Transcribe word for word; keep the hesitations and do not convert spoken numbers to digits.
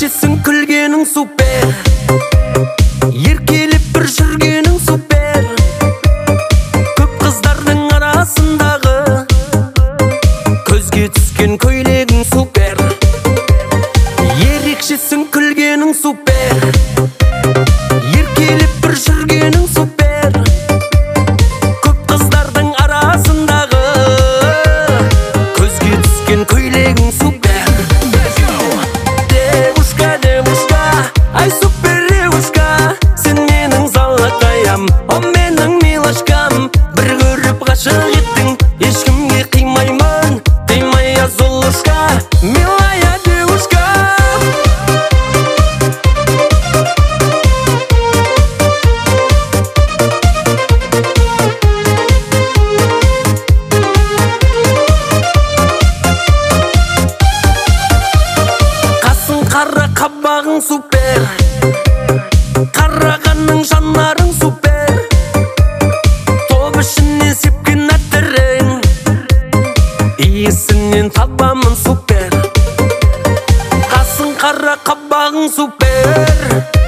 Ерекшесің күлгенің супер, еркелеп бір жүргенің супер, көп қыздардың арасындағы көзге түскен көйлегің супер. Ерекшесің күлгенің супер, еркелеп бір жүргенің супер, көп қыздардың арасындағы көзге түскен көйлегің супер. Девушка, девушка, ай супер девушка, сен менің золотаям, о менің милашкам. Бір көріп ғашық еттің, ешкімге қимаймын, ты моя золушка, милая девушка. Қара қабағың супер, қарағанның жанарың супер, топ ішінен сепкен әтірің, иесінен табамын супер. Қасың қара қабағың супер,